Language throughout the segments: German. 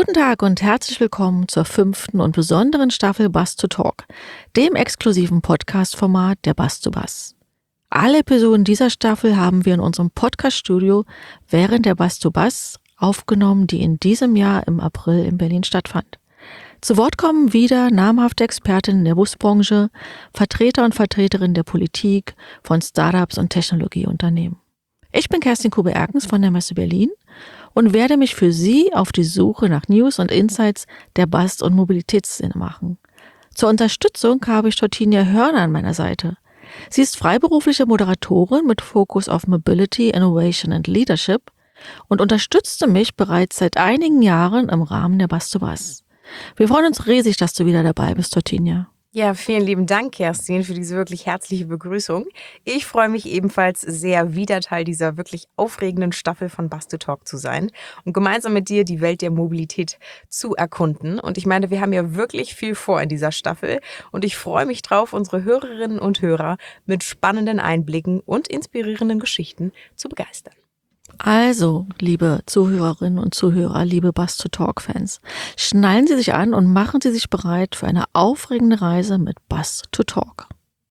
Guten Tag und herzlich willkommen zur 5. und besonderen Staffel Bus to Talk, dem exklusiven Podcast-Format der Bus to Bus. Alle Episoden dieser Staffel haben wir in unserem Podcast-Studio während der Bus to Bus aufgenommen, die in diesem Jahr im April in Berlin stattfand. Zu Wort kommen wieder namhafte Expertinnen der Busbranche, Vertreter und Vertreterinnen der Politik, von Startups und Technologieunternehmen. Ich bin Kerstin Kube-Erkens von der Messe Berlin und werde mich für Sie auf die Suche nach News und Insights der Bus- und Mobilitätsszene machen. Zur Unterstützung habe ich Tortinia Hörner an meiner Seite. Sie ist freiberufliche Moderatorin mit Fokus auf Mobility, Innovation and Leadership und unterstützte mich bereits seit einigen Jahren im Rahmen der Bus to Bus. Wir freuen uns riesig, dass du wieder dabei bist, Tortinia. Ja, vielen lieben Dank, Kerstin, für diese wirklich herzliche Begrüßung. Ich freue mich ebenfalls sehr, wieder Teil dieser wirklich aufregenden Staffel von Bus to Talk zu sein und gemeinsam mit dir die Welt der Mobilität zu erkunden. Und ich meine, wir haben ja wirklich viel vor in dieser Staffel und ich freue mich drauf, unsere Hörerinnen und Hörer mit spannenden Einblicken und inspirierenden Geschichten zu begeistern. Also, liebe Zuhörerinnen und Zuhörer, liebe Bus to Talk-Fans, schnallen Sie sich an und machen Sie sich bereit für eine aufregende Reise mit Bus to Talk.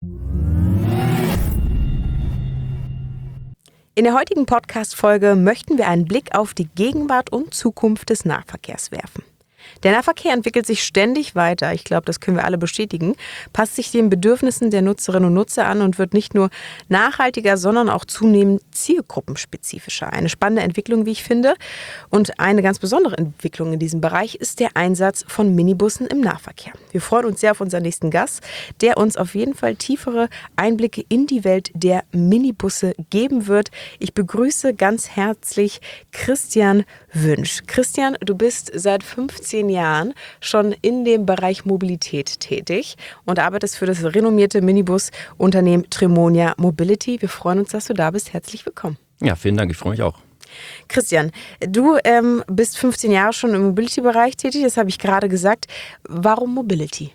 In der heutigen Podcast-Folge möchten wir einen Blick auf die Gegenwart und Zukunft des Nahverkehrs werfen. Der Nahverkehr entwickelt sich ständig weiter, ich glaube, das können wir alle bestätigen, passt sich den Bedürfnissen der Nutzerinnen und Nutzer an und wird nicht nur nachhaltiger, sondern auch zunehmend zielgruppenspezifischer. Eine spannende Entwicklung, wie ich finde. Und eine ganz besondere Entwicklung in diesem Bereich ist der Einsatz von Minibussen im Nahverkehr. Wir freuen uns sehr auf unseren nächsten Gast, der uns auf jeden Fall tiefere Einblicke in die Welt der Minibusse geben wird. Ich begrüße ganz herzlich Christian Wünsch. Christian, du bist seit 15 Jahren schon in dem Bereich Mobilität tätig und arbeitest für das renommierte Minibus-Unternehmen Tremonia Mobility. Wir freuen uns, dass du da bist. Herzlich willkommen. Ja, vielen Dank. Ich freue mich auch. Christian, du bist 15 Jahre schon im Mobility-Bereich tätig. Das habe ich gerade gesagt. Warum Mobility?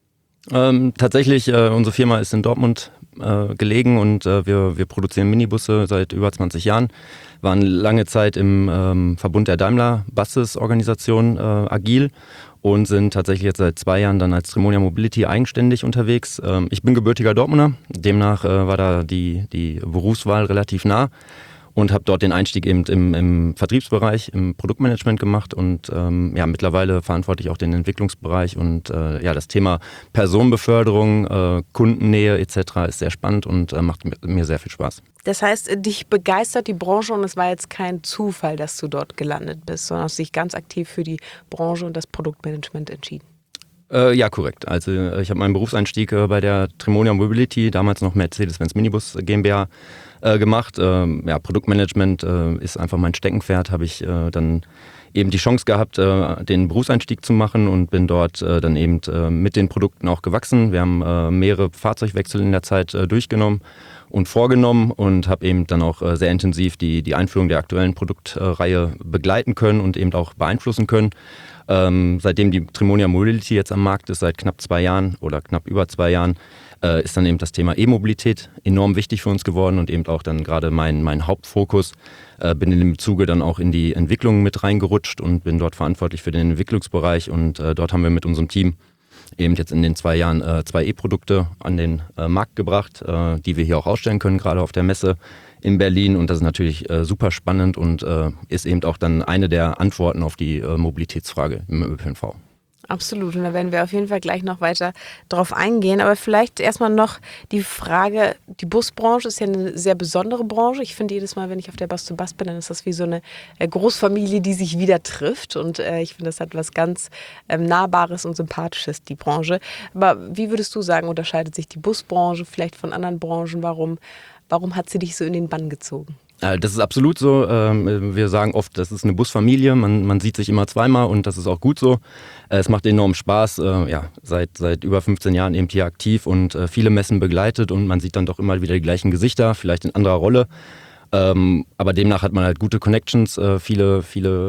Tatsächlich, unsere Firma ist in Dortmund gelegen und wir produzieren Minibusse seit über 20 Jahren. Waren lange Zeit im Verbund der Daimler Buses Organisation agil und sind tatsächlich jetzt seit 2 Jahren dann als Tremonia Mobility eigenständig unterwegs. Ich bin gebürtiger Dortmunder, demnach war da die Berufswahl relativ nah. Und habe dort den Einstieg eben im Vertriebsbereich, im Produktmanagement gemacht und mittlerweile verantworte ich auch den Entwicklungsbereich und das Thema Personenbeförderung, Kundennähe etc. ist sehr spannend und macht mir sehr viel Spaß. Das heißt, dich begeistert die Branche und es war jetzt kein Zufall, dass du dort gelandet bist, sondern hast dich ganz aktiv für die Branche und das Produktmanagement entschieden. Ja, korrekt. Also ich habe meinen Berufseinstieg bei der Tremonia Mobility, damals noch Mercedes-Benz Minibus GmbH, gemacht. Produktmanagement ist einfach mein Steckenpferd, habe ich dann eben die Chance gehabt, den Berufseinstieg zu machen und bin dort dann eben mit den Produkten auch gewachsen. Wir haben mehrere Fahrzeugwechsel in der Zeit durchgenommen und vorgenommen und habe eben dann auch sehr intensiv die Einführung der aktuellen Produktreihe begleiten können und eben auch beeinflussen können. Seitdem die Tremonia Mobility jetzt am Markt ist, seit knapp 2 Jahren oder knapp über 2 Jahren, ist dann eben das Thema E-Mobilität enorm wichtig für uns geworden und eben auch dann gerade mein Hauptfokus. Bin in dem Zuge dann auch in die Entwicklung mit reingerutscht und bin dort verantwortlich für den Entwicklungsbereich und dort haben wir mit unserem Team eben jetzt in den 2 Jahren 2 E-Produkte an den Markt gebracht, die wir hier auch ausstellen können, gerade auf der Messe in Berlin. Und das ist natürlich super spannend und ist eben auch dann eine der Antworten auf die Mobilitätsfrage im ÖPNV. Absolut, und da werden wir auf jeden Fall gleich noch weiter drauf eingehen. Aber vielleicht erstmal noch die Frage, die Busbranche ist ja eine sehr besondere Branche. Ich finde jedes Mal, wenn ich auf der Bus to Bus bin, dann ist das wie so eine Großfamilie, die sich wieder trifft. Und ich finde, das hat was ganz Nahbares und Sympathisches, die Branche. Aber wie würdest du sagen, unterscheidet sich die Busbranche vielleicht von anderen Branchen? Warum hat sie dich so in den Bann gezogen? Das ist absolut so. Wir sagen oft, das ist eine Busfamilie. Man sieht sich immer zweimal und das ist auch gut so. Es macht enorm Spaß. Seit über 15 Jahren eben hier aktiv und viele Messen begleitet und man sieht dann doch immer wieder die gleichen Gesichter, vielleicht in anderer Rolle. Aber demnach hat man halt gute Connections, viele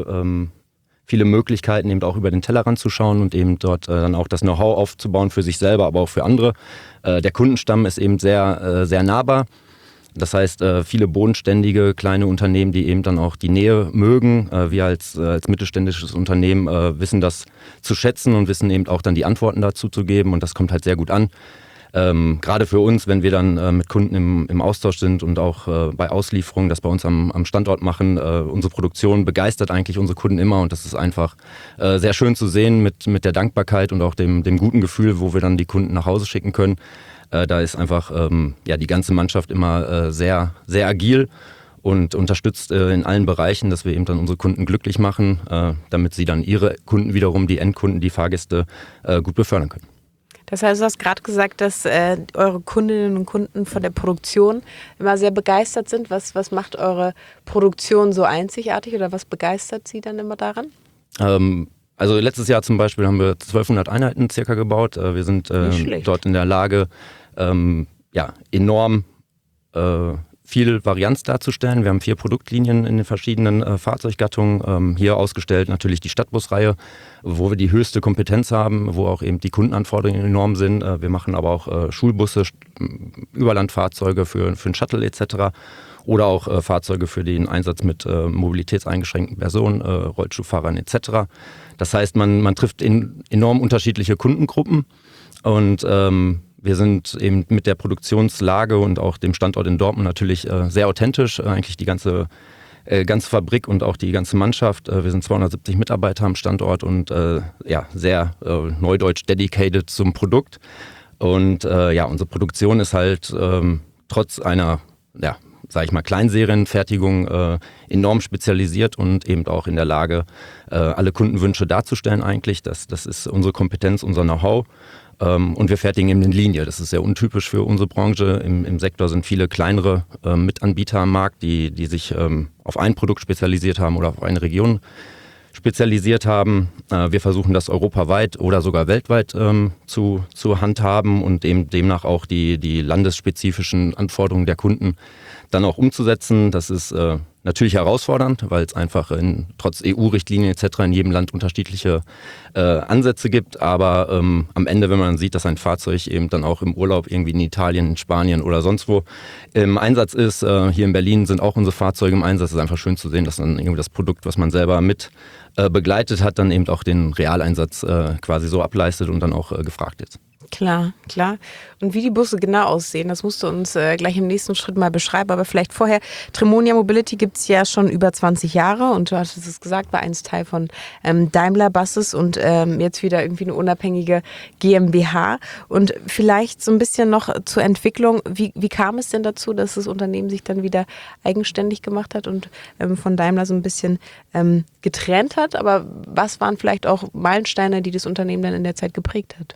Möglichkeiten, eben auch über den Tellerrand zu schauen und eben dort dann auch das Know-how aufzubauen für sich selber, aber auch für andere. Der Kundenstamm ist eben sehr, sehr nahbar. Das heißt, viele bodenständige kleine Unternehmen, die eben dann auch die Nähe mögen. Wir als mittelständisches Unternehmen wissen das zu schätzen und wissen eben auch dann die Antworten dazu zu geben und das kommt halt sehr gut an. Gerade für uns, wenn wir dann mit Kunden im Austausch sind und auch bei Auslieferungen das bei uns am Standort machen, unsere Produktion begeistert eigentlich unsere Kunden immer und das ist einfach sehr schön zu sehen mit der Dankbarkeit und auch dem guten Gefühl, wo wir dann die Kunden nach Hause schicken können. Da ist einfach die ganze Mannschaft immer sehr, sehr agil und unterstützt in allen Bereichen, dass wir eben dann unsere Kunden glücklich machen, damit sie dann ihre Kunden wiederum, die Endkunden, die Fahrgäste gut befördern können. Das heißt, du hast gerade gesagt, dass eure Kundinnen und Kunden von der Produktion immer sehr begeistert sind. Was macht eure Produktion so einzigartig oder was begeistert sie dann immer daran? Also letztes Jahr zum Beispiel haben wir 1200 Einheiten circa gebaut. Wir sind dort in der Lage, enorm viel Varianz darzustellen. Wir haben 4 Produktlinien in den verschiedenen Fahrzeuggattungen. Hier ausgestellt natürlich die Stadtbusreihe, wo wir die höchste Kompetenz haben, wo auch eben die Kundenanforderungen enorm sind. Wir machen aber auch Schulbusse, Überlandfahrzeuge für einen Shuttle etc. Oder auch Fahrzeuge für den Einsatz mit mobilitätseingeschränkten Personen, Rollstuhlfahrern etc. Das heißt, man trifft enorm unterschiedliche Kundengruppen und wir sind eben mit der Produktionslage und auch dem Standort in Dortmund natürlich sehr authentisch. Eigentlich die ganze Fabrik und auch die ganze Mannschaft. Wir sind 270 Mitarbeiter am Standort und sehr neudeutsch dedicated zum Produkt. Und unsere Produktion ist halt trotz einer, Kleinserienfertigung enorm spezialisiert und eben auch in der Lage, alle Kundenwünsche darzustellen eigentlich. Das ist unsere Kompetenz, unser Know-how. Und wir fertigen eben in Linie. Das ist sehr untypisch für unsere Branche. Im Sektor sind viele kleinere Mitanbieter am Markt, die sich auf ein Produkt spezialisiert haben oder auf eine Region spezialisiert haben. Wir versuchen das europaweit oder sogar weltweit zu handhaben und eben demnach auch die landesspezifischen Anforderungen der Kunden dann auch umzusetzen. Das ist natürlich herausfordernd, weil es einfach trotz EU-Richtlinien etc. in jedem Land unterschiedliche Ansätze gibt. Aber am Ende, wenn man sieht, dass ein Fahrzeug eben dann auch im Urlaub irgendwie in Italien, in Spanien oder sonst wo im Einsatz ist, hier in Berlin sind auch unsere Fahrzeuge im Einsatz. Es ist einfach schön zu sehen, dass dann irgendwie das Produkt, was man selber mit begleitet hat, dann eben auch den Realeinsatz quasi so ableistet und dann auch gefragt ist. Klar. Und wie die Busse genau aussehen, das musst du uns gleich im nächsten Schritt mal beschreiben. Aber vielleicht vorher, Tremonia Mobility gibt es ja schon über 20 Jahre und du hattest es gesagt, war einst Teil von Daimler Buses und jetzt wieder irgendwie eine unabhängige GmbH. Und vielleicht so ein bisschen noch zur Entwicklung. Wie kam es denn dazu, dass das Unternehmen sich dann wieder eigenständig gemacht hat und von Daimler so ein bisschen getrennt hat? Aber was waren vielleicht auch Meilensteine, die das Unternehmen dann in der Zeit geprägt hat?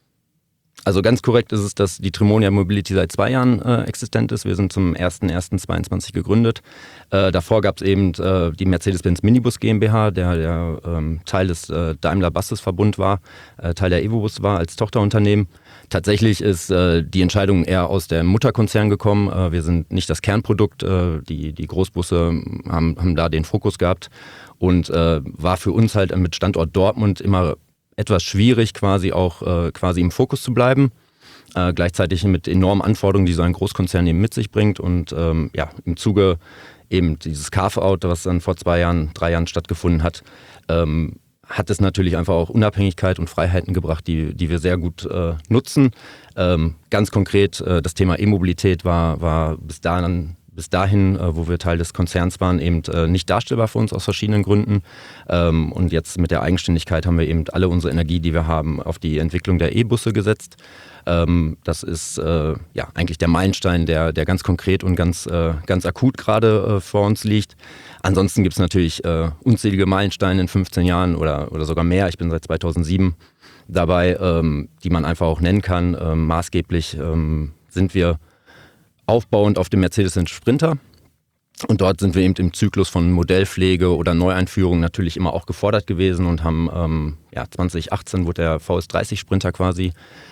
Also ganz korrekt ist es, dass die Tremonia Mobility seit 2 Jahren existent ist. Wir sind zum 01.01.22 gegründet. Davor gab es eben die Mercedes-Benz Minibus GmbH, der Teil des Daimler Buses Verbund war, Teil der Evobus war als Tochterunternehmen. Tatsächlich ist die Entscheidung eher aus dem Mutterkonzern gekommen. Wir sind nicht das Kernprodukt. Die Großbusse haben da den Fokus gehabt und war für uns halt mit Standort Dortmund immer etwas schwierig, quasi im Fokus zu bleiben. Gleichzeitig mit enormen Anforderungen, die so ein Großkonzern eben mit sich bringt. Und im Zuge eben dieses Carve-out, was dann vor 3 Jahren stattgefunden hat, hat es natürlich einfach auch Unabhängigkeit und Freiheiten gebracht, die wir sehr gut nutzen. Ganz konkret, das Thema E-Mobilität war bis dahin, wo wir Teil des Konzerns waren, eben nicht darstellbar für uns aus verschiedenen Gründen. Und jetzt mit der Eigenständigkeit haben wir eben alle unsere Energie, die wir haben, auf die Entwicklung der E-Busse gesetzt. Das ist eigentlich der Meilenstein, der ganz konkret und ganz akut gerade vor uns liegt. Ansonsten gibt es natürlich unzählige Meilensteine in 15 Jahren oder sogar mehr. Ich bin seit 2007 dabei, die man einfach auch nennen kann. Maßgeblich sind wir aufbauend auf dem Mercedes-Benz Sprinter. Und dort sind wir eben im Zyklus von Modellpflege oder Neueinführung natürlich immer auch gefordert gewesen und haben 2018 wurde der VS30 Sprinter quasi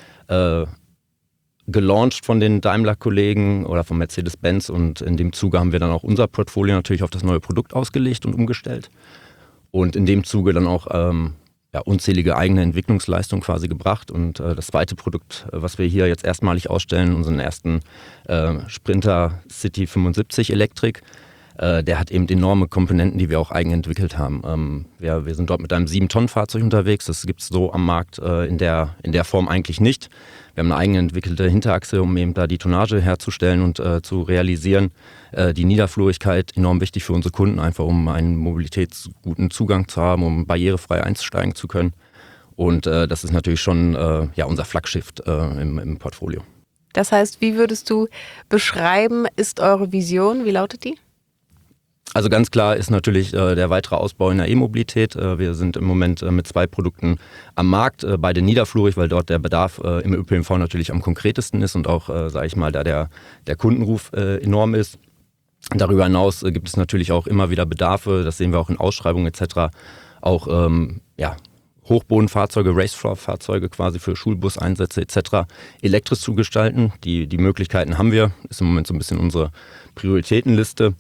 gelauncht von den Daimler-Kollegen oder von Mercedes-Benz und in dem Zuge haben wir dann auch unser Portfolio natürlich auf das neue Produkt ausgelegt und umgestellt und in dem Zuge dann auch unzählige eigene Entwicklungsleistungen quasi gebracht. Und das zweite Produkt, was wir hier jetzt erstmalig ausstellen, unseren ersten Sprinter City 75 Elektrik, der hat eben enorme Komponenten, die wir auch eigen entwickelt haben. Wir sind dort mit einem 7-Tonnen-Fahrzeug unterwegs. Das gibt es so am Markt in der Form eigentlich nicht. Wir haben eine eigene entwickelte Hinterachse, um eben da die Tonnage herzustellen und zu realisieren. Die Niederflurigkeit enorm wichtig für unsere Kunden, einfach um einen mobilitätsguten Zugang zu haben, um barrierefrei einsteigen zu können. Und das ist natürlich schon unser Flaggschiff im Portfolio. Das heißt, wie würdest du beschreiben, ist eure Vision? Wie lautet die? Also ganz klar ist natürlich der weitere Ausbau in der E-Mobilität. Wir sind im Moment mit 2 Produkten am Markt, beide niederflurig, weil dort der Bedarf im ÖPNV natürlich am konkretesten ist und auch, sage ich mal, da der Kundenruf enorm ist. Darüber hinaus gibt es natürlich auch immer wieder Bedarfe, das sehen wir auch in Ausschreibungen etc., auch Hochbodenfahrzeuge, Racefloor-Fahrzeuge quasi für Schulbuseinsätze etc. elektrisch zu gestalten. Die Möglichkeiten haben wir, ist im Moment so ein bisschen unsere Prioritätenliste.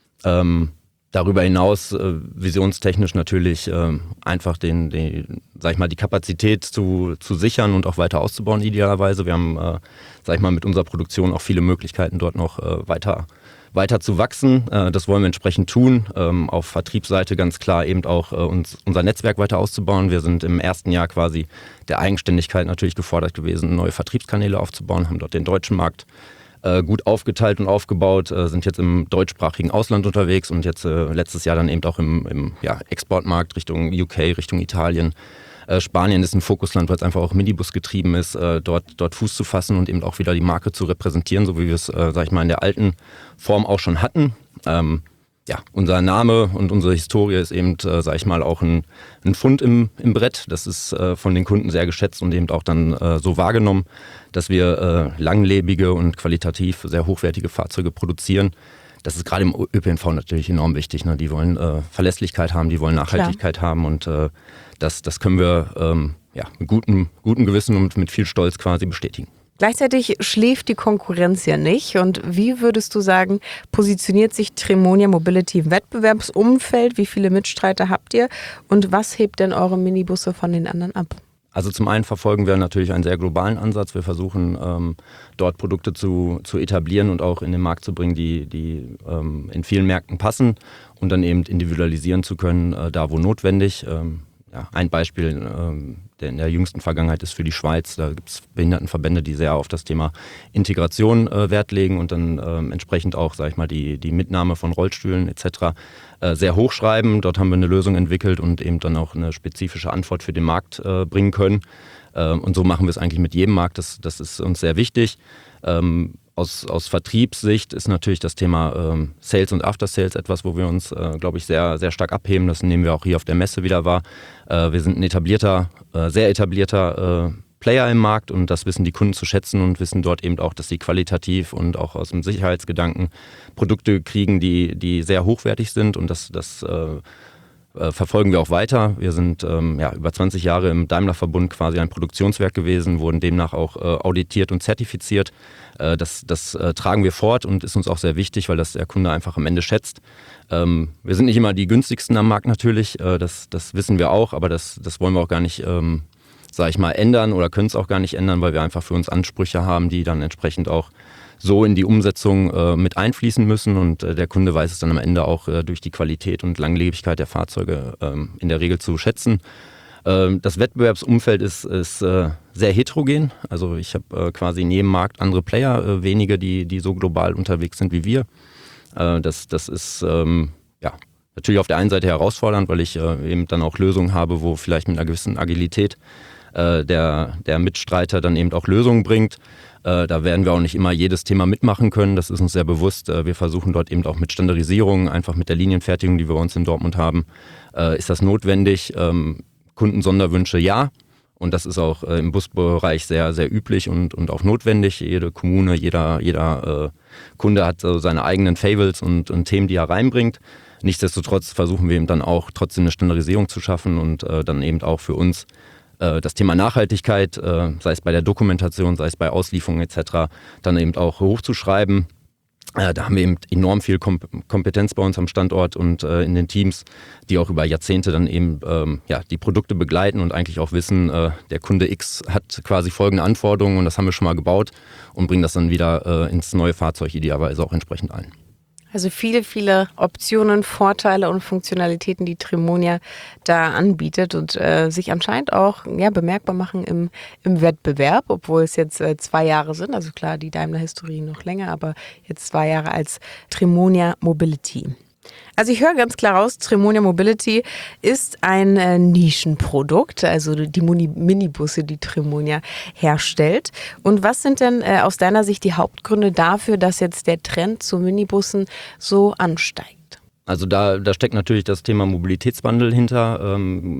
Darüber hinaus visionstechnisch natürlich einfach die Kapazität zu sichern und auch weiter auszubauen idealerweise. Wir haben, mit unserer Produktion auch viele Möglichkeiten dort noch weiter zu wachsen. Das wollen wir entsprechend tun. Auf Vertriebsseite ganz klar eben auch unser Netzwerk weiter auszubauen. Wir sind im ersten Jahr quasi der Eigenständigkeit natürlich gefordert gewesen, neue Vertriebskanäle aufzubauen, haben dort den deutschen Markt gut aufgeteilt und aufgebaut, sind jetzt im deutschsprachigen Ausland unterwegs und jetzt letztes Jahr dann eben auch im Exportmarkt Richtung UK, Richtung Italien. Spanien ist ein Fokusland, weil es einfach auch Minibus getrieben ist, dort Fuß zu fassen und eben auch wieder die Marke zu repräsentieren, so wie wir es, in der alten Form auch schon hatten. Unser Name und unsere Historie ist eben, auch ein Pfund im Brett. Das ist von den Kunden sehr geschätzt und eben auch dann so wahrgenommen, dass wir langlebige und qualitativ sehr hochwertige Fahrzeuge produzieren. Das ist gerade im ÖPNV natürlich enorm wichtig. Ne? Die wollen Verlässlichkeit haben, die wollen Nachhaltigkeit haben und das können wir mit gutem Gewissen und mit viel Stolz quasi bestätigen. Gleichzeitig schläft die Konkurrenz ja nicht. Und wie würdest du sagen, positioniert sich Tremonia Mobility im Wettbewerbsumfeld? Wie viele Mitstreiter habt ihr? Und was hebt denn eure Minibusse von den anderen ab? Also zum einen verfolgen wir natürlich einen sehr globalen Ansatz. Wir versuchen dort Produkte zu etablieren und auch in den Markt zu bringen, die in vielen Märkten passen und dann eben individualisieren zu können, da wo notwendig. Ein Beispiel der in der jüngsten Vergangenheit ist für die Schweiz. Da gibt es Behindertenverbände, die sehr auf das Thema Integration Wert legen und dann entsprechend auch, die Mitnahme von Rollstühlen etc. Sehr hochschreiben. Dort haben wir eine Lösung entwickelt und eben dann auch eine spezifische Antwort für den Markt bringen können. Und so machen wir es eigentlich mit jedem Markt. Das ist uns sehr wichtig. Aus Vertriebssicht ist natürlich das Thema Sales und After-Sales etwas, wo wir uns, sehr, sehr stark abheben. Das nehmen wir auch hier auf der Messe wieder wahr. Wir sind ein sehr etablierter Player im Markt und das wissen die Kunden zu schätzen und wissen dort eben auch, dass sie qualitativ und auch aus dem Sicherheitsgedanken Produkte kriegen, die sehr hochwertig sind und das verfolgen wir auch weiter. Wir sind über 20 Jahre im Daimler-Verbund quasi ein Produktionswerk gewesen, wurden demnach auch auditiert und zertifiziert. Das tragen wir fort und ist uns auch sehr wichtig, weil das der Kunde einfach am Ende schätzt. Wir sind nicht immer die günstigsten am Markt natürlich, das wissen wir auch, aber das wollen wir auch gar nicht, ändern oder können es auch gar nicht ändern, weil wir einfach für uns Ansprüche haben, die dann entsprechend auch so in die Umsetzung mit einfließen müssen und der Kunde weiß es dann am Ende auch durch die Qualität und Langlebigkeit der Fahrzeuge in der Regel zu schätzen. Das Wettbewerbsumfeld ist sehr heterogen. Also ich habe quasi in jedem Markt andere Player, wenige, die so global unterwegs sind wie wir. Das ist natürlich auf der einen Seite herausfordernd, weil ich eben dann auch Lösungen habe, wo vielleicht mit einer gewissen Agilität der Mitstreiter dann eben auch Lösungen bringt. Da werden wir auch nicht immer jedes Thema mitmachen können, das ist uns sehr bewusst. Wir versuchen dort eben auch mit Standardisierung, einfach mit der Linienfertigung, die wir bei uns in Dortmund haben, ist das notwendig. Kundensonderwünsche ja. Und das ist auch im Busbereich sehr, sehr üblich und auch notwendig. Jede Kommune, jeder Kunde hat so seine eigenen Favorites und Themen, die er reinbringt. Nichtsdestotrotz versuchen wir eben dann auch trotzdem eine Standardisierung zu schaffen und dann eben auch für uns das Thema Nachhaltigkeit, sei es bei der Dokumentation, sei es bei Auslieferungen etc., dann eben auch hochzuschreiben. Da haben wir eben enorm viel Kompetenz bei uns am Standort und in den Teams, die auch über Jahrzehnte dann eben die Produkte begleiten und eigentlich auch wissen, der Kunde X hat quasi folgende Anforderungen und das haben wir schon mal gebaut und bringen das dann wieder ins neue Fahrzeug idealerweise auch entsprechend ein. Also viele, viele Optionen, Vorteile und Funktionalitäten, die Trimonia da anbietet und sich anscheinend auch bemerkbar machen im Wettbewerb, obwohl es jetzt 2 Jahre sind. Also klar, die Daimler-Historie noch länger, aber jetzt 2 Jahre als Trimonia Mobility. Also ich höre ganz klar raus, Trimonia Mobility ist ein Nischenprodukt, also die Minibusse, die Trimonia herstellt. Und was sind denn aus deiner Sicht die Hauptgründe dafür, dass jetzt der Trend zu Minibussen so ansteigt? Also da steckt natürlich das Thema Mobilitätswandel hinter.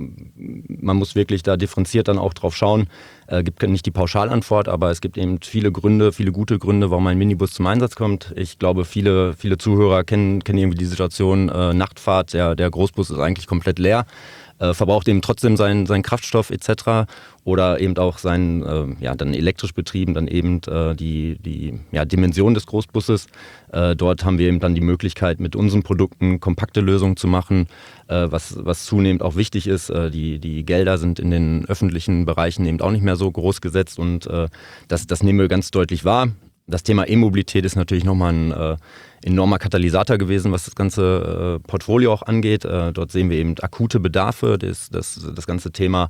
Man muss wirklich da differenziert dann auch drauf schauen. Gibt nicht die Pauschalantwort, aber es gibt eben viele gute Gründe, warum ein Minibus zum Einsatz kommt. Ich glaube, viele Zuhörer kennen irgendwie die Situation, Nachtfahrt, der Großbus ist eigentlich komplett leer. Verbraucht eben trotzdem seinen Kraftstoff etc. Oder eben auch seinen, dann elektrisch betrieben, dann eben die Dimension des Großbusses. Dort haben wir eben dann die Möglichkeit, mit unseren Produkten kompakte Lösungen zu machen, was zunehmend auch wichtig ist. Die Gelder sind in den öffentlichen Bereichen eben auch nicht mehr so groß gesetzt und das nehmen wir ganz deutlich wahr. Das Thema E-Mobilität ist natürlich nochmal ein enormer Katalysator gewesen, was das ganze Portfolio auch angeht. Dort sehen wir eben akute Bedarfe, das ganze Thema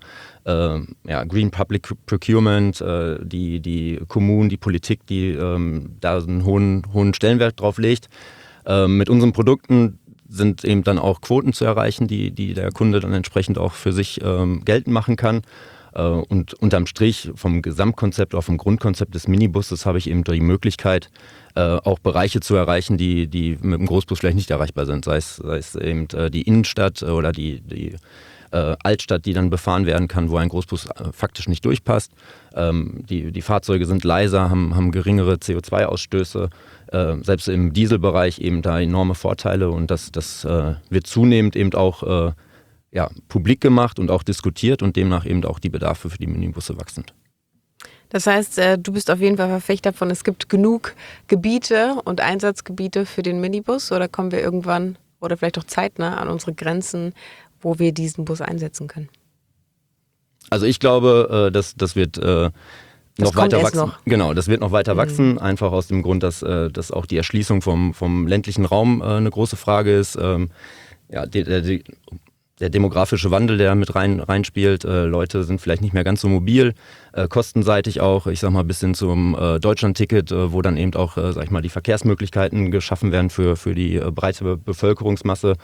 Green Public Procurement, die Kommunen, die Politik, die da einen hohen Stellenwert drauf legt. Mit unseren Produkten sind eben dann auch Quoten zu erreichen, die der Kunde dann entsprechend auch für sich geltend machen kann. Und unterm Strich vom Gesamtkonzept, auch vom Grundkonzept des Minibusses habe ich eben die Möglichkeit, auch Bereiche zu erreichen, die mit dem Großbus vielleicht nicht erreichbar sind. Sei es eben die Innenstadt oder die Altstadt, die dann befahren werden kann, wo ein Großbus faktisch nicht durchpasst. Die Fahrzeuge sind leiser, haben geringere CO2-Ausstöße. Selbst im Dieselbereich eben da enorme Vorteile und das wird zunehmend eben auch publik gemacht und auch diskutiert und demnach eben auch die Bedarfe für die Minibusse wachsend. Das heißt, du bist auf jeden Fall Verfechter davon, es gibt genug Gebiete und Einsatzgebiete für den Minibus oder kommen wir irgendwann oder vielleicht auch zeitnah an unsere Grenzen, wo wir diesen Bus einsetzen können? Also ich glaube, das wird noch weiter wachsen. Noch. Genau, das wird noch weiter wachsen, einfach aus dem Grund, dass auch die Erschließung vom ländlichen Raum eine große Frage ist. Der demografische Wandel, der mit reinspielt, Leute sind vielleicht nicht mehr ganz so mobil, kostenseitig auch, ich sag mal bis hin zum Deutschlandticket, wo dann eben auch, die Verkehrsmöglichkeiten geschaffen werden für die breite Bevölkerungsmasse.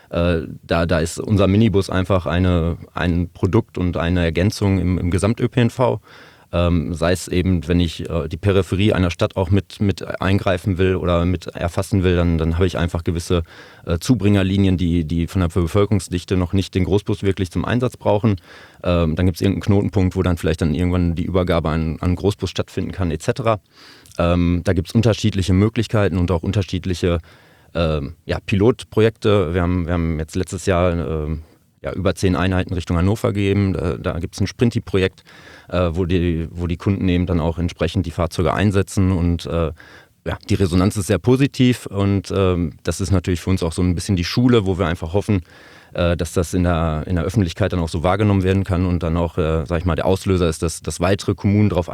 Da ist unser Minibus einfach ein Produkt und eine Ergänzung im Gesamt-ÖPNV. Sei es eben, wenn ich die Peripherie einer Stadt auch mit eingreifen will oder mit erfassen will, dann habe ich einfach gewisse Zubringerlinien, die von der Bevölkerungsdichte noch nicht den Großbus wirklich zum Einsatz brauchen. Dann gibt es irgendeinen Knotenpunkt, wo dann vielleicht dann irgendwann die Übergabe an Großbus stattfinden kann etc. Da gibt es unterschiedliche Möglichkeiten und auch unterschiedliche Pilotprojekte. Wir haben jetzt letztes Jahr über 10 Einheiten Richtung Hannover gegeben. Da gibt es ein Sprinti-Projekt, wo die Kunden eben dann auch entsprechend die Fahrzeuge einsetzen und die Resonanz ist sehr positiv und das ist natürlich für uns auch so ein bisschen die Schule, wo wir einfach hoffen, dass das in der Öffentlichkeit dann auch so wahrgenommen werden kann und dann auch, der Auslöser ist, dass weitere Kommunen darauf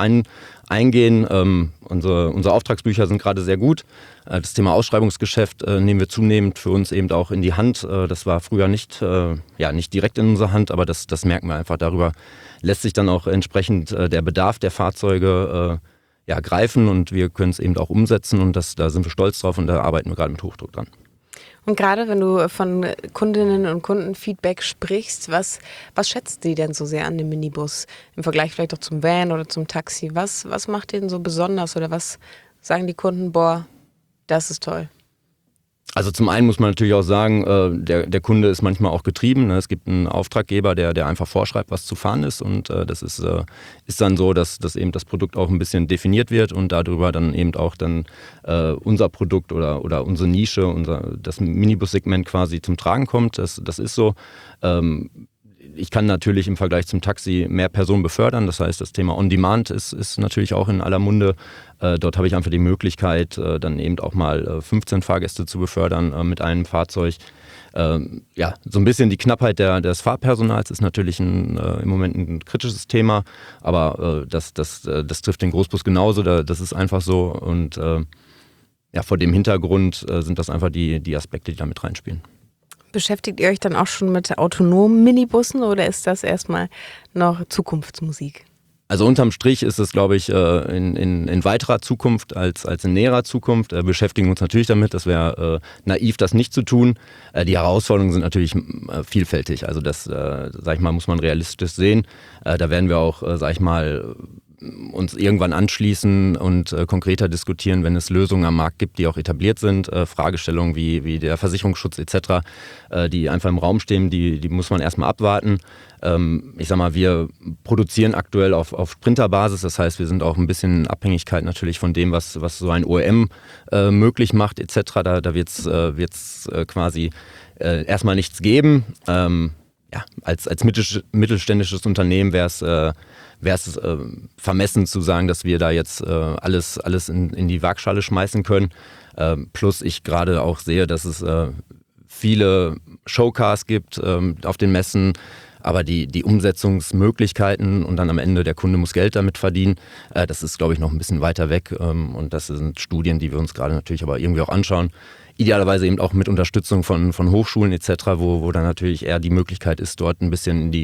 eingehen. Unsere Auftragsbücher sind gerade sehr gut. Das Thema Ausschreibungsgeschäft nehmen wir zunehmend für uns eben auch in die Hand. Das war früher nicht direkt in unserer Hand, aber das merken wir einfach. Darüber lässt sich dann auch entsprechend der Bedarf der Fahrzeuge greifen und wir können es eben auch umsetzen und da sind wir stolz drauf und da arbeiten wir gerade mit Hochdruck dran. Und gerade wenn du von Kundinnen und Kunden Feedback sprichst, was schätzt die denn so sehr an dem Minibus im Vergleich vielleicht auch zum Van oder zum Taxi? Was macht den so besonders oder was sagen die Kunden, boah, das ist toll? Also zum einen muss man natürlich auch sagen, der Kunde ist manchmal auch getrieben. Ne? Es gibt einen Auftraggeber, der einfach vorschreibt, was zu fahren ist und das ist dann so, dass eben das Produkt auch ein bisschen definiert wird und darüber dann eben auch dann unser Produkt oder unsere Nische, das Minibus-Segment quasi zum Tragen kommt. Das ist so. ich kann natürlich im Vergleich zum Taxi mehr Personen befördern. Das heißt, das Thema On-Demand ist natürlich auch in aller Munde. Dort habe ich einfach die Möglichkeit, dann eben auch mal 15 Fahrgäste zu befördern mit einem Fahrzeug. Ja, so ein bisschen die Knappheit des Fahrpersonals ist natürlich im Moment ein kritisches Thema, aber das trifft den Großbus genauso, das ist einfach so und ja, vor dem Hintergrund sind das einfach die Aspekte, die da mit reinspielen. Beschäftigt ihr euch dann auch schon mit autonomen Minibussen oder ist das erstmal noch Zukunftsmusik? Also unterm Strich ist es, glaube ich, in weiterer Zukunft als in näherer Zukunft. Wir beschäftigen uns natürlich damit, das wäre naiv, das nicht zu tun. Die Herausforderungen sind natürlich vielfältig. Also das, sag ich mal, muss man realistisch sehen. Da werden wir auch, sag ich mal, uns irgendwann anschließen und konkreter diskutieren, wenn es Lösungen am Markt gibt, die auch etabliert sind. Fragestellungen wie der Versicherungsschutz etc., die einfach im Raum stehen, die muss man erstmal abwarten. Ich sag mal, wir produzieren aktuell auf Sprinterbasis, das heißt, wir sind auch ein bisschen in Abhängigkeit natürlich von dem, was so ein OEM möglich macht etc. Da wird's quasi erstmal nichts geben. Ja, als mittelständisches Unternehmen wäre es vermessen zu sagen, dass wir da jetzt alles in die Waagschale schmeißen können. Plus ich gerade auch sehe, dass es viele Showcars gibt auf den Messen, aber die Umsetzungsmöglichkeiten und dann am Ende der Kunde muss Geld damit verdienen, das ist, glaube ich, noch ein bisschen weiter weg. Und das sind Studien, die wir uns gerade natürlich aber irgendwie auch anschauen. Idealerweise eben auch mit Unterstützung von Hochschulen etc., wo dann natürlich eher die Möglichkeit ist, dort ein bisschen in die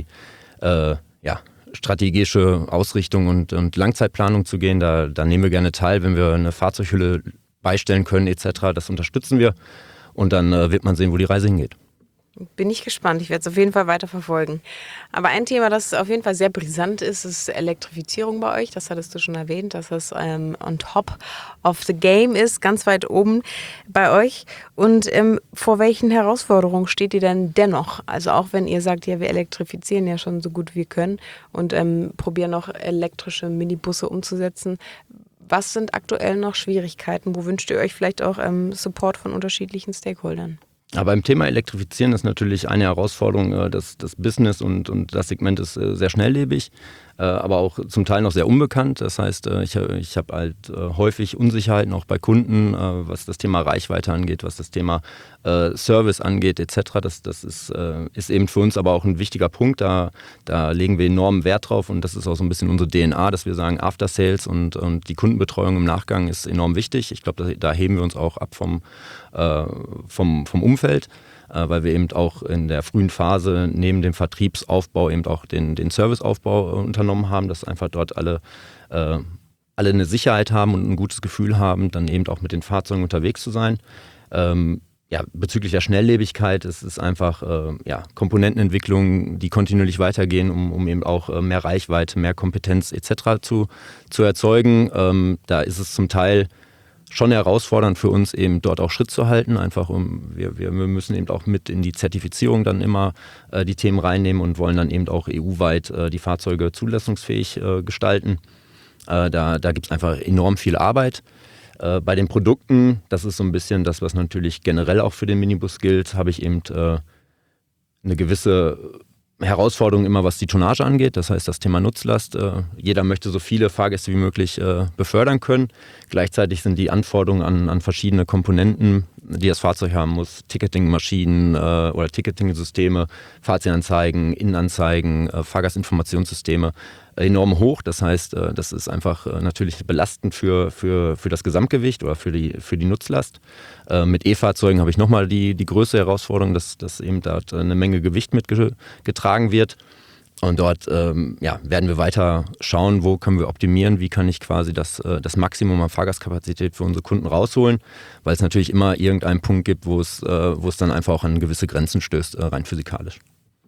strategische Ausrichtung und Langzeitplanung zu gehen. Da nehmen wir gerne teil, wenn wir eine Fahrzeughülle beistellen können etc. Das unterstützen wir und dann wird man sehen, wo die Reise hingeht. Bin ich gespannt. Ich werde es auf jeden Fall weiter verfolgen. Aber ein Thema, das auf jeden Fall sehr brisant ist Elektrifizierung bei euch. Das hattest du schon erwähnt, dass das on top of the game ist, ganz weit oben bei euch. Und vor welchen Herausforderungen steht ihr denn dennoch? Also auch wenn ihr sagt, ja, wir elektrifizieren ja schon so gut wir können und probieren noch elektrische Minibusse umzusetzen. Was sind aktuell noch Schwierigkeiten? Wo wünscht ihr euch vielleicht auch Support von unterschiedlichen Stakeholdern? Aber beim Thema Elektrifizieren ist natürlich eine Herausforderung, das Business und das Segment ist sehr schnelllebig, aber auch zum Teil noch sehr unbekannt. Das heißt, ich habe halt häufig Unsicherheiten auch bei Kunden, was das Thema Reichweite angeht, was das Thema Service angeht etc. Das ist eben für uns aber auch ein wichtiger Punkt. Da legen wir enormen Wert drauf und das ist auch so ein bisschen unsere DNA, dass wir sagen, After Sales und die Kundenbetreuung im Nachgang ist enorm wichtig. Ich glaube, da heben wir uns auch ab vom Umfeld, weil wir eben auch in der frühen Phase neben dem Vertriebsaufbau eben auch den Serviceaufbau unternommen haben, dass einfach dort alle eine Sicherheit haben und ein gutes Gefühl haben, dann eben auch mit den Fahrzeugen unterwegs zu sein. Bezüglich der Schnelllebigkeit ist es einfach Komponentenentwicklung, die kontinuierlich weitergehen, um eben auch mehr Reichweite, mehr Kompetenz etc. zu erzeugen. Da ist es zum Teil schon herausfordernd für uns, eben dort auch Schritt zu halten. Einfach wir müssen eben auch mit in die Zertifizierung dann immer die Themen reinnehmen und wollen dann eben auch EU-weit die Fahrzeuge zulassungsfähig gestalten. Da gibt es einfach enorm viel Arbeit. Bei den Produkten, das ist so ein bisschen das, was natürlich generell auch für den Minibus gilt, habe ich eben eine gewisse Herausforderung immer, was die Tonnage angeht. Das heißt, das Thema Nutzlast. Jeder möchte so viele Fahrgäste wie möglich befördern können. Gleichzeitig sind die Anforderungen an verschiedene Komponenten, die das Fahrzeug haben muss, Ticketingmaschinen oder Ticketing-Systeme, Fahrzeuganzeigen, Innenanzeigen, Fahrgastinformationssysteme enorm hoch. Das heißt, das ist einfach natürlich belastend für das Gesamtgewicht oder für die Nutzlast. Mit E-Fahrzeugen habe ich nochmal die größte Herausforderung, dass eben dort eine Menge Gewicht mitgetragen wird. Und dort werden wir weiter schauen, wo können wir optimieren, wie kann ich quasi das Maximum an Fahrgastkapazität für unsere Kunden rausholen, weil es natürlich immer irgendeinen Punkt gibt, wo es dann einfach auch an gewisse Grenzen stößt, rein physikalisch.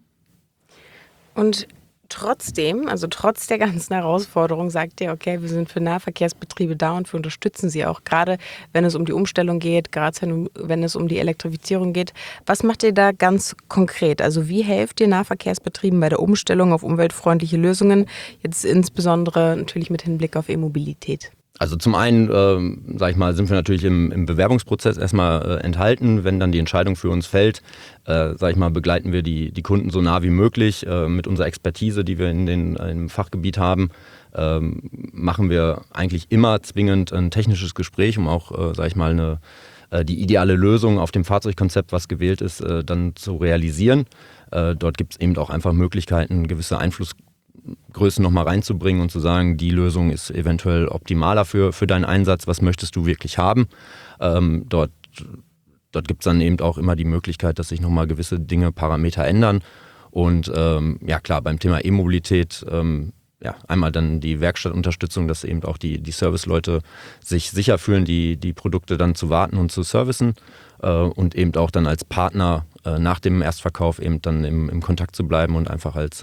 Und trotzdem, also trotz der ganzen Herausforderung, sagt ihr, okay, wir sind für Nahverkehrsbetriebe da und wir unterstützen sie auch, gerade wenn es um die Umstellung geht, gerade wenn es um die Elektrifizierung geht. Was macht ihr da ganz konkret? Also wie helft ihr Nahverkehrsbetrieben bei der Umstellung auf umweltfreundliche Lösungen, jetzt insbesondere natürlich mit Hinblick auf E-Mobilität? Also zum einen, sag ich mal, sind wir natürlich im Bewerbungsprozess erstmal enthalten. Wenn dann die Entscheidung für uns fällt, sag ich mal, begleiten wir die Kunden so nah wie möglich mit unserer Expertise, die wir im Fachgebiet haben. Machen wir eigentlich immer zwingend ein technisches Gespräch, um auch, sag ich mal, die ideale Lösung auf dem Fahrzeugkonzept, was gewählt ist, dann zu realisieren. Dort gibt es eben auch einfach Möglichkeiten, gewisse Einflussgrößen nochmal reinzubringen und zu sagen, die Lösung ist eventuell optimaler für deinen Einsatz, was möchtest du wirklich haben. Dort gibt es dann eben auch immer die Möglichkeit, dass sich nochmal gewisse Dinge, Parameter ändern. Und ja klar, beim Thema E-Mobilität, einmal dann die Werkstattunterstützung, dass eben auch die Serviceleute sich sicher fühlen, die Produkte dann zu warten und zu servicen und eben auch dann als Partner nach dem Erstverkauf eben dann im Kontakt zu bleiben und einfach als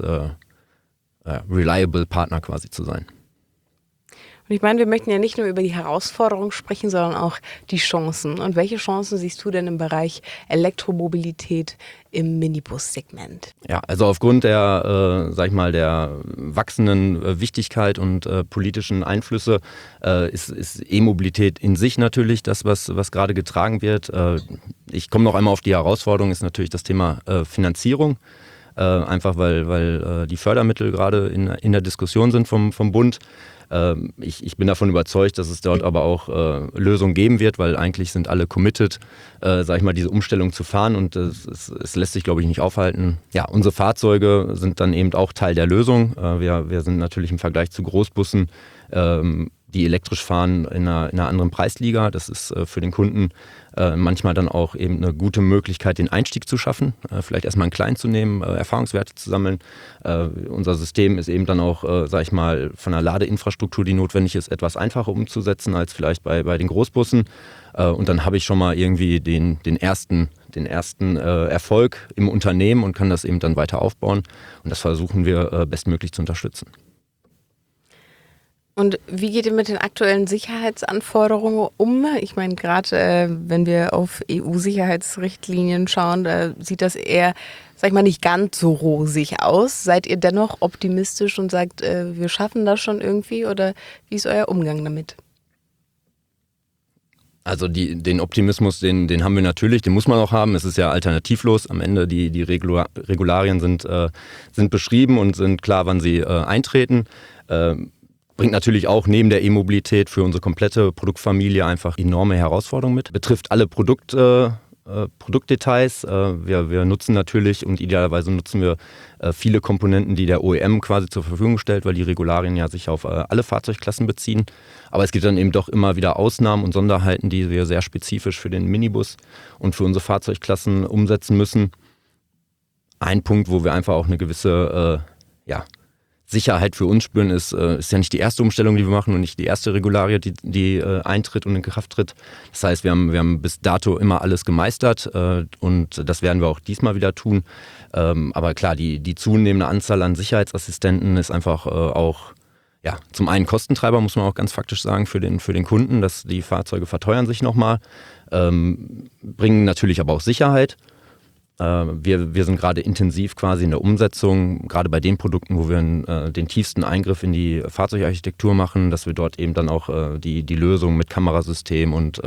reliable Partner quasi zu sein. Und ich meine, wir möchten ja nicht nur über die Herausforderungen sprechen, sondern auch die Chancen. Und welche Chancen siehst du denn im Bereich Elektromobilität im Minibus-Segment? Ja, also aufgrund der, sag ich mal, der wachsenden Wichtigkeit und politischen Einflüsse ist E-Mobilität in sich natürlich das, was gerade getragen wird. Ich komme noch einmal auf die Herausforderung, ist natürlich das Thema Finanzierung. Einfach weil die Fördermittel gerade in der Diskussion sind vom Bund. Ich bin davon überzeugt, dass es dort aber auch Lösungen geben wird, weil eigentlich sind alle committed, sag ich mal, diese Umstellung zu fahren und es lässt sich, glaube ich, nicht aufhalten. Ja, unsere Fahrzeuge sind dann eben auch Teil der Lösung. Wir sind natürlich im Vergleich zu Großbussen, die elektrisch fahren, in einer anderen Preisliga. Das ist für den Kunden manchmal dann auch eben eine gute Möglichkeit, den Einstieg zu schaffen, vielleicht erstmal einen kleinen zu nehmen, Erfahrungswerte zu sammeln. Unser System ist eben dann auch, sag ich mal, von der Ladeinfrastruktur, die notwendig ist, etwas einfacher umzusetzen als vielleicht bei den Großbussen. Und dann habe ich schon mal irgendwie den ersten Erfolg im Unternehmen und kann das eben dann weiter aufbauen. Und das versuchen wir bestmöglich zu unterstützen. Und wie geht ihr mit den aktuellen Sicherheitsanforderungen um? Ich meine, gerade wenn wir auf EU-Sicherheitsrichtlinien schauen, da sieht das eher, sag ich mal, nicht ganz so rosig aus. Seid ihr dennoch optimistisch und sagt, wir schaffen das schon irgendwie? Oder wie ist euer Umgang damit? Also den Optimismus, den haben wir natürlich, den muss man auch haben. Es ist ja alternativlos. Am Ende die Regularien sind beschrieben und sind klar, wann sie eintreten. Bringt natürlich auch neben der E-Mobilität für unsere komplette Produktfamilie einfach enorme Herausforderungen mit. Betrifft alle Produktdetails. Wir nutzen natürlich und idealerweise nutzen wir viele Komponenten, die der OEM quasi zur Verfügung stellt, weil die Regularien ja sich auf alle Fahrzeugklassen beziehen. Aber es gibt dann eben doch immer wieder Ausnahmen und Sonderheiten, die wir sehr spezifisch für den Minibus und für unsere Fahrzeugklassen umsetzen müssen. Ein Punkt, wo wir einfach auch eine gewisse Sicherheit für uns spüren, ist ja nicht die erste Umstellung, die wir machen und nicht die erste Regularie, die eintritt und in Kraft tritt. Das heißt, wir haben bis dato immer alles gemeistert und das werden wir auch diesmal wieder tun. Aber klar, die zunehmende Anzahl an Sicherheitsassistenten ist einfach auch zum einen Kostentreiber, muss man auch ganz faktisch sagen, für den Kunden, dass die Fahrzeuge verteuern sich nochmal, bringen natürlich aber auch Sicherheit. Wir sind gerade intensiv quasi in der Umsetzung, gerade bei den Produkten, wo wir den tiefsten Eingriff in die Fahrzeugarchitektur machen, dass wir dort eben dann auch die Lösung mit Kamerasystem und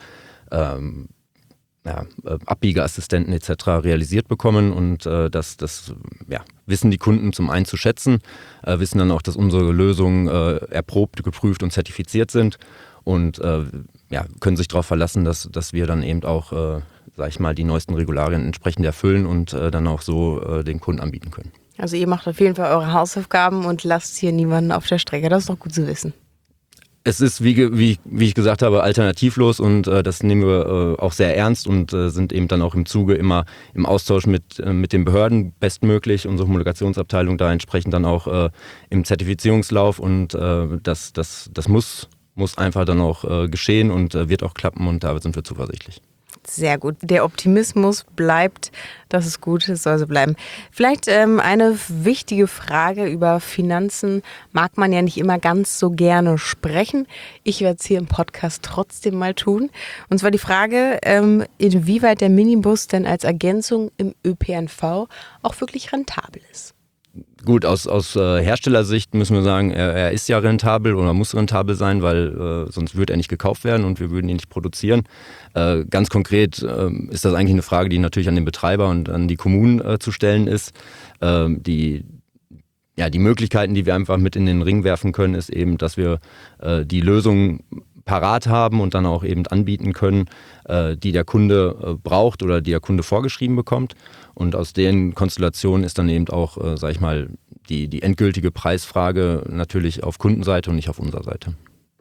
Abbiegeassistenten etc. realisiert bekommen und das wissen die Kunden zum einen zu schätzen, wissen dann auch, dass unsere Lösungen erprobt, geprüft und zertifiziert sind und können sich darauf verlassen, dass wir dann eben auch sag ich mal, die neuesten Regularien entsprechend erfüllen und dann auch so den Kunden anbieten können. Also ihr macht auf jeden Fall eure Hausaufgaben und lasst hier niemanden auf der Strecke. Das ist doch gut zu wissen. Es ist, wie ich gesagt habe, alternativlos und das nehmen wir auch sehr ernst und sind eben dann auch im Zuge immer im Austausch mit den Behörden bestmöglich. Unsere Homologationsabteilung da entsprechend dann auch im Zertifizierungslauf und das muss einfach dann auch geschehen und wird auch klappen und da sind wir zuversichtlich. Sehr gut. Der Optimismus bleibt. Das ist gut, es soll so bleiben. Vielleicht eine wichtige Frage über Finanzen mag man ja nicht immer ganz so gerne sprechen. Ich werde es hier im Podcast trotzdem mal tun. Und zwar die Frage, inwieweit der Minibus denn als Ergänzung im ÖPNV auch wirklich rentabel ist. Gut, aus Herstellersicht müssen wir sagen, er ist ja rentabel oder muss rentabel sein, weil sonst würde er nicht gekauft werden und wir würden ihn nicht produzieren. Ganz konkret ist das eigentlich eine Frage, die natürlich an den Betreiber und an die Kommunen zu stellen ist. Die Möglichkeiten, die wir einfach mit in den Ring werfen können, ist eben, dass wir die Lösung parat haben und dann auch eben anbieten können, die der Kunde braucht oder die der Kunde vorgeschrieben bekommt. Und aus den Konstellationen ist dann eben auch, sag ich mal, die endgültige Preisfrage natürlich auf Kundenseite und nicht auf unserer Seite.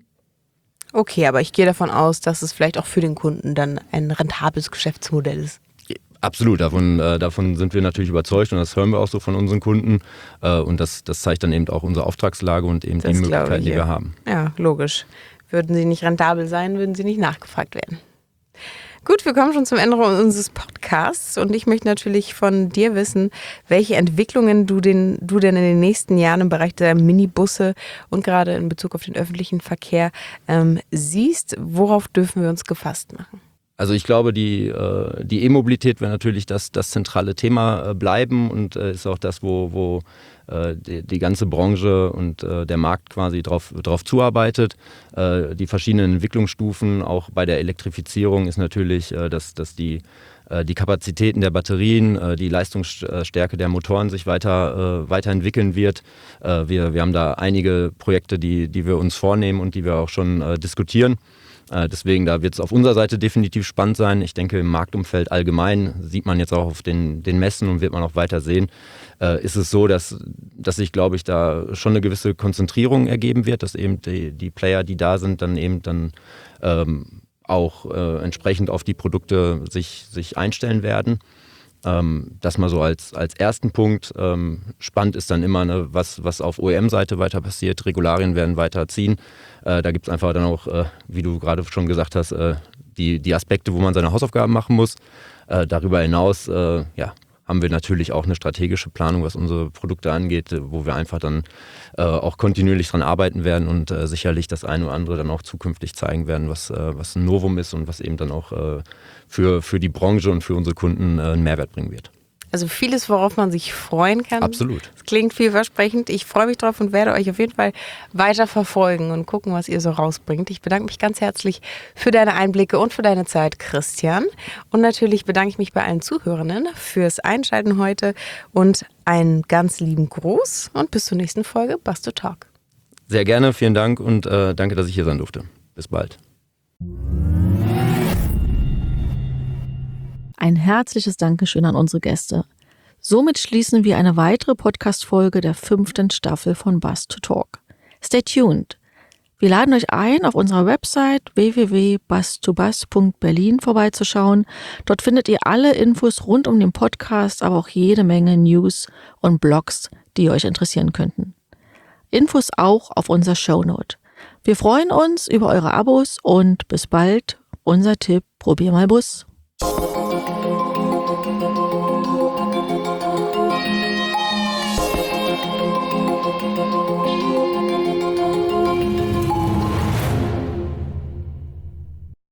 Okay, aber ich gehe davon aus, dass es vielleicht auch für den Kunden dann ein rentables Geschäftsmodell ist. Absolut, davon sind wir natürlich überzeugt und das hören wir auch so von unseren Kunden. Und das zeigt dann eben auch unsere Auftragslage und eben die Möglichkeiten, die wir haben. Ja, logisch. Würden sie nicht rentabel sein, würden sie nicht nachgefragt werden. Gut, wir kommen schon zum Ende unseres Podcasts und ich möchte natürlich von dir wissen, welche Entwicklungen du denn in den nächsten Jahren im Bereich der Minibusse und gerade in Bezug auf den öffentlichen Verkehr siehst. Worauf dürfen wir uns gefasst machen? Also ich glaube, die E-Mobilität wird natürlich das zentrale Thema bleiben und ist auch das, wo die ganze Branche und der Markt quasi drauf zuarbeitet. Die verschiedenen Entwicklungsstufen, auch bei der Elektrifizierung, ist natürlich, dass die Kapazitäten der Batterien, die Leistungsstärke der Motoren sich weiterentwickeln wird. Wir haben da einige Projekte, die wir uns vornehmen und die wir auch schon diskutieren. Deswegen, da wird es auf unserer Seite definitiv spannend sein. Ich denke, im Marktumfeld allgemein sieht man jetzt auch auf den Messen und wird man auch weiter sehen, ist es so, dass sich, glaube ich, da schon eine gewisse Konzentrierung ergeben wird, dass eben die Player, die da sind, dann auch entsprechend auf die Produkte sich einstellen werden. Das mal so als ersten Punkt. Spannend ist dann immer, ne, was auf OEM-Seite weiter passiert. Regularien werden weiter ziehen. Da gibt es einfach dann auch, wie du gerade schon gesagt hast, die Aspekte, wo man seine Hausaufgaben machen muss. Darüber hinaus haben wir natürlich auch eine strategische Planung, was unsere Produkte angeht, wo wir einfach dann auch kontinuierlich dran arbeiten werden und sicherlich das eine oder andere dann auch zukünftig zeigen werden, was ein Novum ist und was eben dann auch für die Branche und für unsere Kunden einen Mehrwert bringen wird. Also vieles, worauf man sich freuen kann. Absolut. Das klingt vielversprechend. Ich freue mich drauf und werde euch auf jeden Fall weiter verfolgen und gucken, was ihr so rausbringt. Ich bedanke mich ganz herzlich für deine Einblicke und für deine Zeit, Christian. Und natürlich bedanke ich mich bei allen Zuhörenden fürs Einschalten heute und einen ganz lieben Gruß und bis zur nächsten Folge Bus2Talk. Sehr gerne, vielen Dank und danke, dass ich hier sein durfte. Bis bald. Ein herzliches Dankeschön an unsere Gäste. Somit schließen wir eine weitere Podcast-Folge der 5. Staffel von Bus2Talk. Stay tuned. Wir laden euch ein, auf unserer Website www.bus2bus.berlin vorbeizuschauen. Dort findet ihr alle Infos rund um den Podcast, aber auch jede Menge News und Blogs, die euch interessieren könnten. Infos auch auf unserer Shownote. Wir freuen uns über eure Abos und bis bald. Unser Tipp: Probier mal Bus.